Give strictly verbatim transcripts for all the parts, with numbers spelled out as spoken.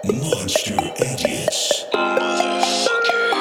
Monster Idiots. Motherfucker.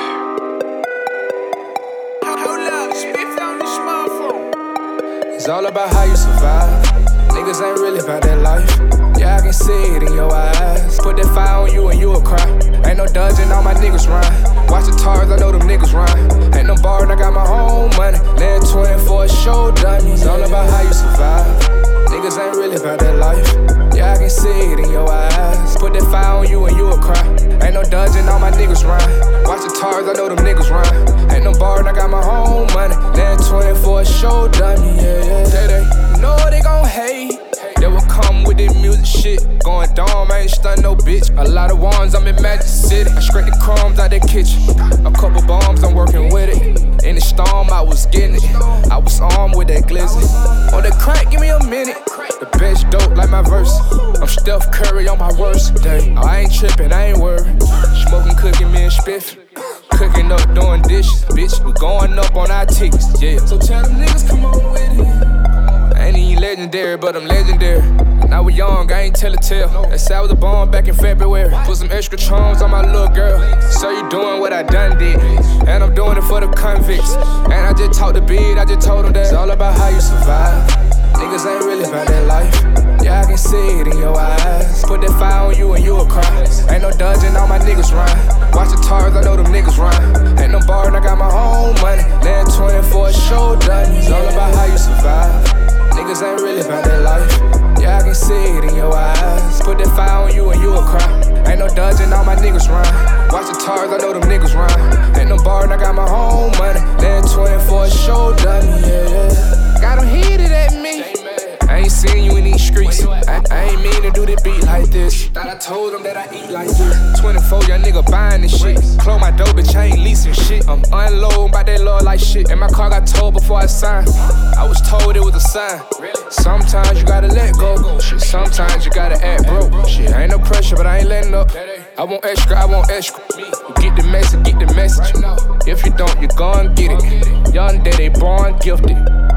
Hold up, spit on this smartphone. It's all about how you survive. Niggas ain't really about that life. Yeah, I can see it in your eyes. Put that fire on you and you'll cry. Ain't no dodging, all my niggas rhyme. Watch the tars, I know them niggas rhyme. Ain't no bar, and I got my own money. Land twin for a show done. It's all about how you survive. Niggas ain't really about that life. Yeah, I can see it in your eyes. Put that fire on you and you'll cry. Ain't no dodging, all my niggas rhyme. Watch the tars, I know them niggas rhyme. Ain't no bar, and I got my own money. Land twin for a show done. Yeah, yeah. They, they know they gon' hate. They will come with this music shit. Going dumb, I ain't stun no bitch. A lot of ones, I'm in Magic City. I scrape the crumbs out that kitchen. A couple bombs, I'm working with it. In the storm, I was getting it. I was armed with that glizzy. On the crack, give me a minute. The best dope like my verse. I'm Steph Curry on my worst day. Oh, I ain't tripping, I ain't worried. Smoking, cooking, me and spiff. Cooking up, doing dishes. Bitch, we going up on our tickets, yeah. So tell them niggas, come on with it. I ain't even legendary, but I'm legendary. Now we young, I ain't tell a tale. That's how I was born back in February. Put some extra charms on my little girl. So you doing what I done did. And I'm doing it for the convicts. And I just talked to Bid, I just told him that it's all about how you survive. Niggas ain't really about that life. Yeah, I can see it in your eyes. Put that fire on you and you'll cry. Ain't no dodging, all my niggas rhyme. Watch the tars, I know them niggas rhyme. Ain't no bar, and I got my own money. Land twin for a show done. It's all about how you survive. Niggas ain't really about that life. Yeah, I can see it in your eyes. Put that fire on you and you'll cry. Ain't no dodging, all my niggas rhyme. Watch the tars, I know them niggas rhyme. Ain't no bar, and I got my own money. Land twin for a show done. Yeah, yeah. Got them heated at me. I ain't seen you in these streets. I, I ain't mean to do the beat like this. Thought I told them that I eat like this. twenty-four, young nigga buying this shit. Close my door, bitch, I ain't leasing shit. I'm unloading by that love like shit. And my car got towed before I signed. I was told it was a sign. Sometimes you gotta let go. Shit, sometimes you gotta act broke. Shit, ain't no pressure, but I ain't letting up. I want extra, I want extra. You get the message, get the message. If you don't, you gon' get it. Young daddy born gifted.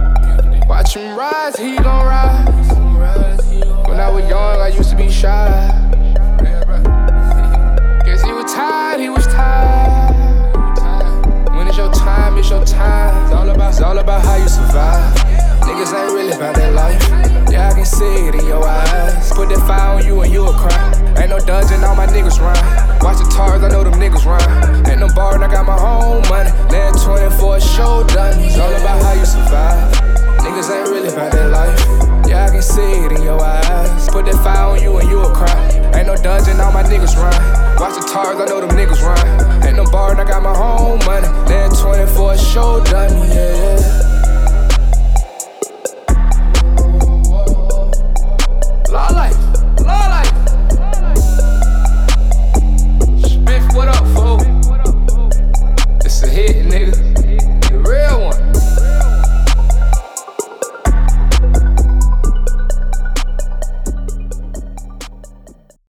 Watch him rise, he gon' rise. When I was young, I used to be shy. Guess he was tired, he was tired. When it's your time, it's your time. It's all about, it's all about how you survive. Niggas ain't really about that life. Yeah, I can see it in your eyes. Put that fire on you and you'll cry. Ain't no dodging, all my niggas rhyme. Watch the tars, I know them niggas rhyme. Ain't no bar, and I got my own money. Land twin for a show done. It's all about how you survive. Niggas ain't really about that life. Yeah, I can see it in your eyes. Put that fire on you and you'll cry. Ain't no dodging, all my niggas rhyme. Watch the tars, I know them niggas rhyme.